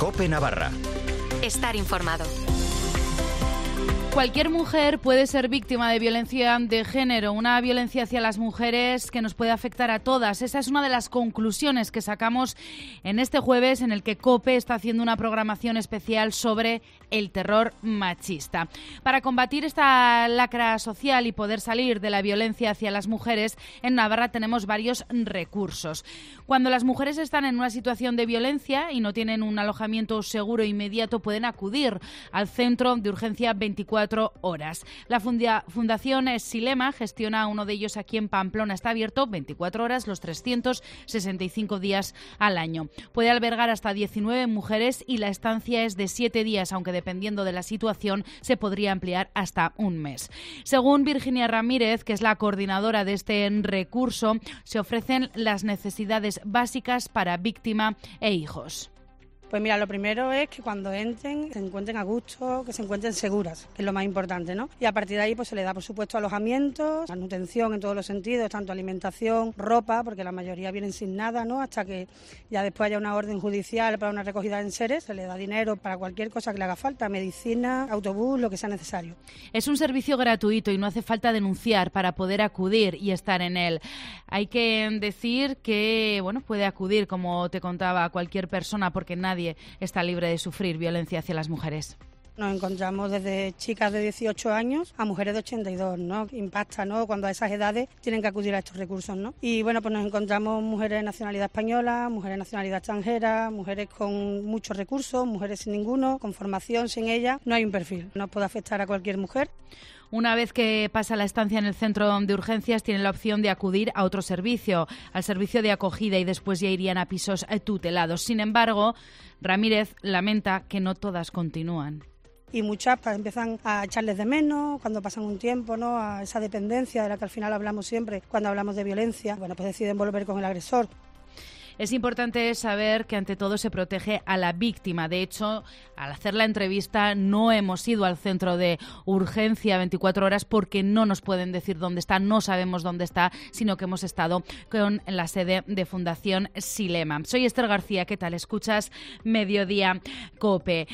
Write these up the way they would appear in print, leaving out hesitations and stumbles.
COPE Navarra. Estar informado. Cualquier mujer puede ser víctima de violencia de género, una violencia hacia las mujeres que nos puede afectar a todas. Esa es una de las conclusiones que sacamos en este jueves, en el que COPE está haciendo una programación especial sobre el terror machista. Para combatir esta lacra social y poder salir de la violencia hacia las mujeres, en Navarra tenemos varios recursos. Cuando las mujeres están en una situación de violencia y no tienen un alojamiento seguro e inmediato, pueden acudir al Centro de Urgencia 24 horas. La Fundación Silema gestiona uno de ellos aquí en Pamplona. Está abierto 24 horas los 365 días al año. Puede albergar hasta 19 mujeres y la estancia es de 7 días, aunque dependiendo de la situación se podría ampliar hasta un mes. Según Virginia Ramírez, que es la coordinadora de este recurso, se ofrecen las necesidades básicas para víctima e hijos. Pues mira, lo primero es que cuando entren se encuentren a gusto, que se encuentren seguras, que es lo más importante, ¿no? Y a partir de ahí pues se les da, por supuesto, alojamiento, manutención en todos los sentidos, tanto alimentación, ropa, porque la mayoría vienen sin nada, ¿no? Hasta que ya después haya una orden judicial para una recogida en seres, se les da dinero para cualquier cosa que le haga falta, medicina, autobús, lo que sea necesario. Es un servicio gratuito y no hace falta denunciar para poder acudir y estar en él. Hay que decir que, bueno, puede acudir, como te contaba, cualquier persona, porque nadie está libre de sufrir violencia hacia las mujeres. Nos encontramos desde chicas de 18 años a mujeres de 82, ¿no? Impacta, ¿no? Cuando a esas edades tienen que acudir a estos recursos, ¿no? Y bueno, pues nos encontramos mujeres de nacionalidad española, mujeres de nacionalidad extranjera, mujeres con muchos recursos, mujeres sin ninguno, con formación, sin ella. No hay un perfil, nos puede afectar a cualquier mujer. Una vez que pasa la estancia en el centro de urgencias, tienen la opción de acudir a otro servicio, al servicio de acogida, y después ya irían a pisos tutelados. Sin embargo, Ramírez lamenta que no todas continúan. Y muchas pues, empiezan a echarles de menos cuando pasan un tiempo, ¿no? A esa dependencia de la que al final hablamos siempre cuando hablamos de violencia. Bueno, pues deciden volver con el agresor. Es importante saber que ante todo se protege a la víctima. De hecho, al hacer la entrevista no hemos ido al centro de urgencia 24 horas porque no nos pueden decir dónde está, no sabemos dónde está, sino que hemos estado con la sede de Fundación Silema. Soy Esther García, ¿qué tal? Escuchas Mediodía COPE.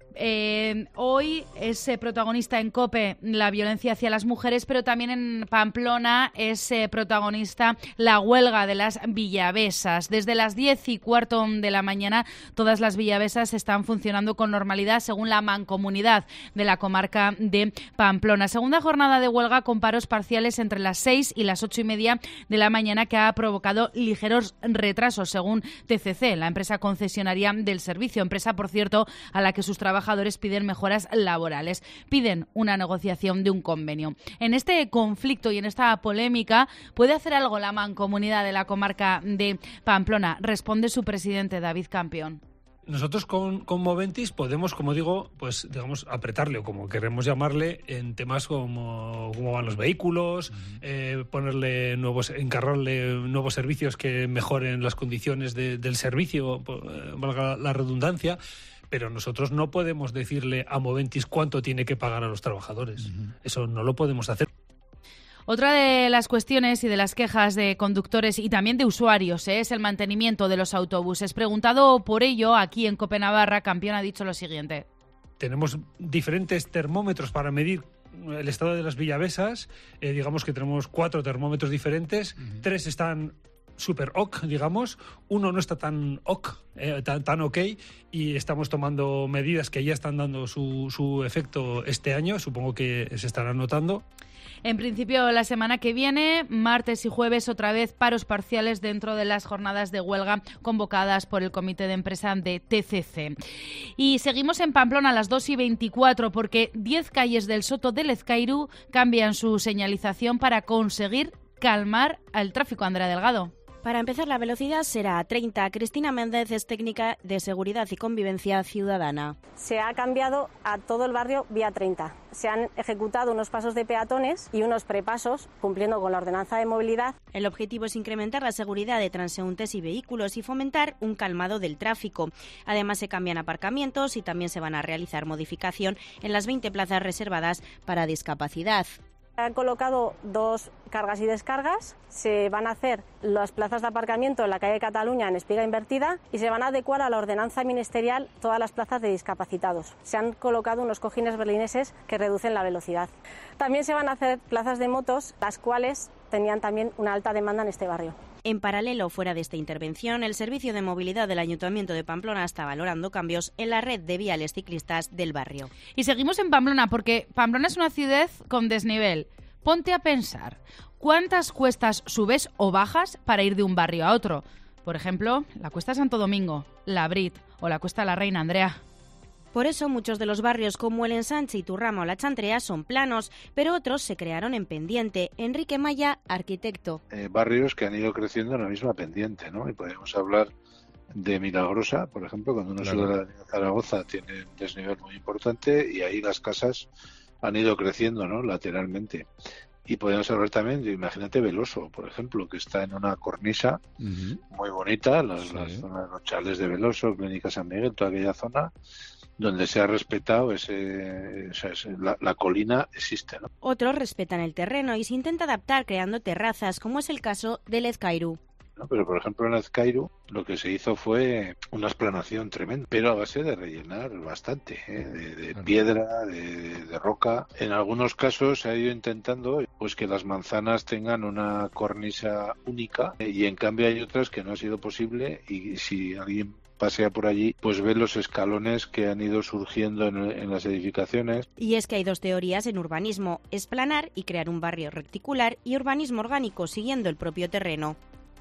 Hoy es protagonista en COPE la violencia hacia las mujeres, pero también en Pamplona es protagonista la huelga de las villavesas. Desde las 10:15 de la mañana todas las villavesas están funcionando con normalidad según la mancomunidad de la comarca de Pamplona. Segunda jornada de huelga con paros parciales entre las 6 y las 8:30 de la mañana que ha provocado ligeros retrasos según TCC, la empresa concesionaria del servicio, empresa por cierto a la que sus trabajadores piden mejoras laborales, piden una negociación de un convenio. En este conflicto y en esta polémica, ¿puede hacer algo la mancomunidad de la comarca de Pamplona? Responde su presidente, David Campión. Nosotros con Moventis podemos, como digo, pues digamos apretarle o como queremos llamarle en temas como cómo van los vehículos, encargarle nuevos servicios que mejoren las condiciones del servicio, valga la redundancia. Pero nosotros no podemos decirle a Moventis cuánto tiene que pagar a los trabajadores. Eso no lo podemos hacer. Otra de las cuestiones y de las quejas de conductores y también de usuarios es el mantenimiento de los autobuses. Preguntado por ello, aquí en COPE Navarra, Campión ha dicho lo siguiente. Tenemos diferentes termómetros para medir el estado de las villavesas. Digamos que tenemos 4 termómetros diferentes. 3 están super ok, digamos. 1 no está tan ok, tan ok, y estamos tomando medidas que ya están dando su efecto este año. Supongo que se estarán notando. En principio, la semana que viene, martes y jueves, otra vez paros parciales dentro de las jornadas de huelga convocadas por el comité de empresa de TCC. Y seguimos en Pamplona a las 2:24 porque 10 calles del Soto de Lezcairu cambian su señalización para conseguir calmar al tráfico. Andrea Delgado. Para empezar, la velocidad será a 30. Cristina Méndez es técnica de Seguridad y Convivencia Ciudadana. Se ha cambiado a todo el barrio vía 30. Se han ejecutado unos pasos de peatones y unos prepasos, cumpliendo con la ordenanza de movilidad. El objetivo es incrementar la seguridad de transeúntes y vehículos y fomentar un calmado del tráfico. Además, se cambian aparcamientos y también se van a realizar modificación en las 20 plazas reservadas para discapacidad. Han colocado 2 cargas y descargas, se van a hacer las plazas de aparcamiento en la calle Cataluña en espiga invertida y se van a adecuar a la ordenanza ministerial todas las plazas de discapacitados. Se han colocado unos cojines berlineses que reducen la velocidad. También se van a hacer plazas de motos, las cuales tenían también una alta demanda en este barrio. En paralelo, fuera de esta intervención, el Servicio de Movilidad del Ayuntamiento de Pamplona está valorando cambios en la red de viales ciclistas del barrio. Y seguimos en Pamplona porque Pamplona es una ciudad con desnivel. Ponte a pensar, ¿cuántas cuestas subes o bajas para ir de un barrio a otro? Por ejemplo, la Cuesta Santo Domingo, la Brit o la Cuesta la Reina, Andrea. Por eso muchos de los barrios como el Ensanche, Iturrama o la Chantrea son planos, pero otros se crearon en pendiente. Enrique Maya, arquitecto. Barrios que han ido creciendo en la misma pendiente, ¿no? Y podemos hablar de Milagrosa, por ejemplo, cuando uno sube a la avenida Zaragoza tiene un desnivel muy importante y ahí las casas han ido creciendo, ¿no? Lateralmente. Y podemos hablar también de, imagínate, Veloso, por ejemplo, que está en una cornisa muy bonita, las zonas, los chales de Veloso, Clínica San Miguel, toda aquella zona, donde se ha respetado la colina existe, ¿no? Otros respetan el terreno y se intenta adaptar creando terrazas, como es el caso de Lezcairu. ¿no? Pero, por ejemplo, en Lezcairu lo que se hizo fue una explanación tremenda, pero a base de rellenar bastante, de piedra, de roca. En algunos casos se ha ido intentando pues que las manzanas tengan una cornisa única y en cambio hay otras que no ha sido posible y si alguien pasea por allí, pues ve los escalones que han ido surgiendo en las edificaciones. Y es que hay dos teorías en urbanismo, esplanar y crear un barrio reticular y urbanismo orgánico siguiendo el propio terreno.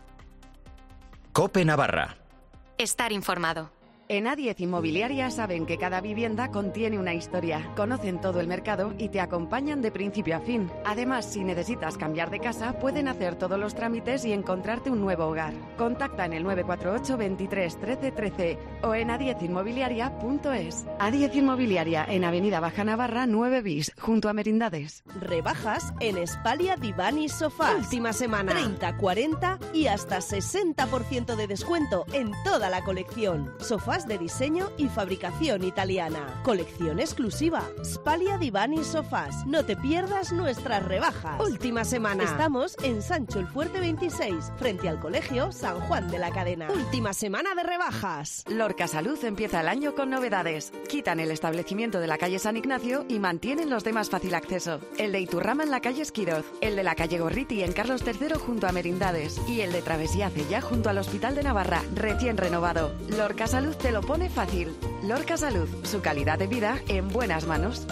COPE Navarra. Estar informado. En A10 Inmobiliaria saben que cada vivienda contiene una historia, conocen todo el mercado y te acompañan de principio a fin. Además, si necesitas cambiar de casa, pueden hacer todos los trámites y encontrarte un nuevo hogar. Contacta en el 948 23 13 13 o en a10inmobiliaria.es. A10 Inmobiliaria, en Avenida Baja Navarra 9 bis, junto a Merindades. Rebajas en Spalia Diván y Sofás. Última semana. 30, 40 y hasta 60% de descuento en toda la colección. Sofás de diseño y fabricación italiana. Colección exclusiva. Spalia Diván y Sofás. No te pierdas nuestras rebajas. Última semana. Estamos en Sancho el Fuerte 26, frente al Colegio San Juan de la Cadena. Última semana de rebajas. Lorca Salud empieza el año con novedades. Quitan el establecimiento de la calle San Ignacio y mantienen los de más fácil acceso. El de Iturrama en la calle Esquiroz, el de la calle Gorriti en Carlos III junto a Merindades y el de Travesía Cella junto al Hospital de Navarra, recién renovado. Lorca Salud te lo pone fácil. Lorca Salud, su calidad de vida en buenas manos.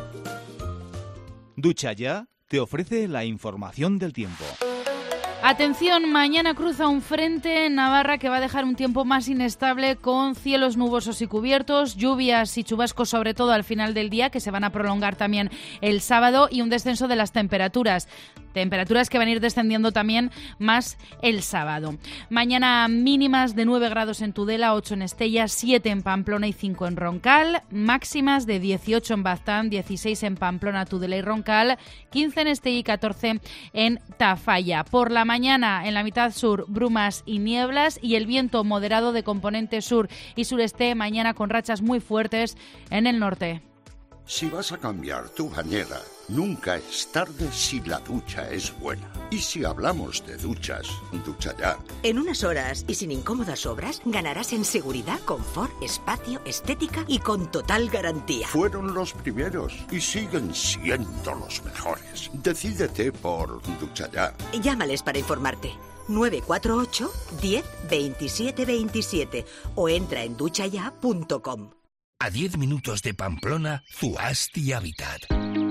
Ducha Ya te ofrece la información del tiempo. Atención, mañana cruza un frente en Navarra que va a dejar un tiempo más inestable con cielos nubosos y cubiertos, lluvias y chubascos sobre todo al final del día que se van a prolongar también el sábado y un descenso de las temperaturas. Temperaturas que van a ir descendiendo también más el sábado. Mañana mínimas de 9 grados en Tudela, 8 en Estella, 7 en Pamplona y 5 en Roncal. Máximas de 18 en Baztán, 16 en Pamplona, Tudela y Roncal, 15 en Estella y 14 en Tafalla. Por la mañana en la mitad sur brumas y nieblas y el viento moderado de componente sur y sureste mañana con rachas muy fuertes en el norte. Si vas a cambiar tu bañera, nunca es tarde si la ducha es buena. Y si hablamos de duchas, Ducha Ya. En unas horas y sin incómodas obras, ganarás en seguridad, confort, espacio, estética y con total garantía. Fueron los primeros y siguen siendo los mejores. Decídete por Ducha Ya. Llámales para informarte. 948 10 27 27 o entra en duchaya.com. A 10 minutos de Pamplona, Zuasti Habitat.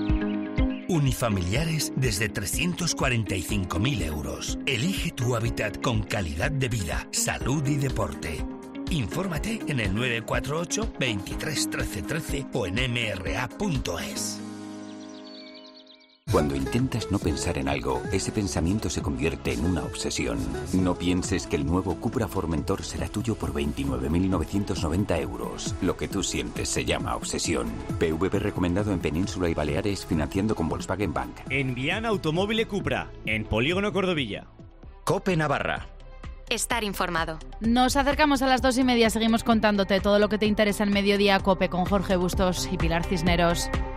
Unifamiliares desde 345.000 euros. Elige tu hábitat con calidad de vida, salud y deporte. Infórmate en el 948 23 13 13 o en mra.es. Cuando intentas no pensar en algo, ese pensamiento se convierte en una obsesión. No pienses que el nuevo Cupra Formentor será tuyo por 29.990 euros. Lo que tú sientes se llama obsesión. PVP recomendado en Península y Baleares financiando con Volkswagen Bank. En Viana Automóvil Cupra, en Polígono Cordovilla. COPE Navarra. Estar informado. Nos acercamos a las 2:30, seguimos contándote todo lo que te interesa en Mediodía COPE con Jorge Bustos y Pilar Cisneros.